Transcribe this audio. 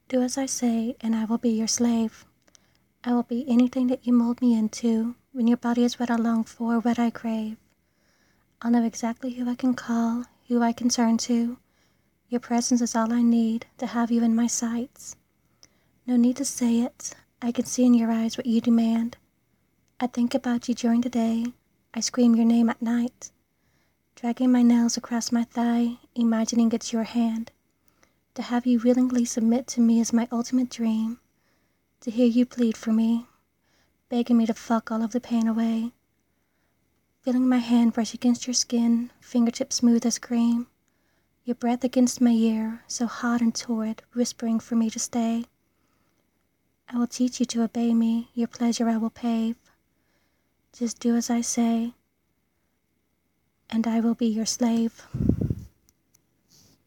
Do as I say, and I will be your slave. I will be anything that you mold me into. When your body is what I long for, what I crave. I'll know exactly who I can call, who I can turn to. Your presence is all I need to have you in my sights. No need to say it. I can see in your eyes what you demand. I think about you during the day. I scream your name at night. Dragging my nails across my thigh, imagining it's your hand. To have you willingly submit to me is my ultimate dream. To hear you plead for me, begging me to fuck all of the pain away. Feeling my hand brush against your skin, fingertips smooth as cream. Your breath against my ear, so hot and torrid, whispering for me to stay. I will teach you to obey me, your pleasure I will pave. Just do as I say, and I will be your slave.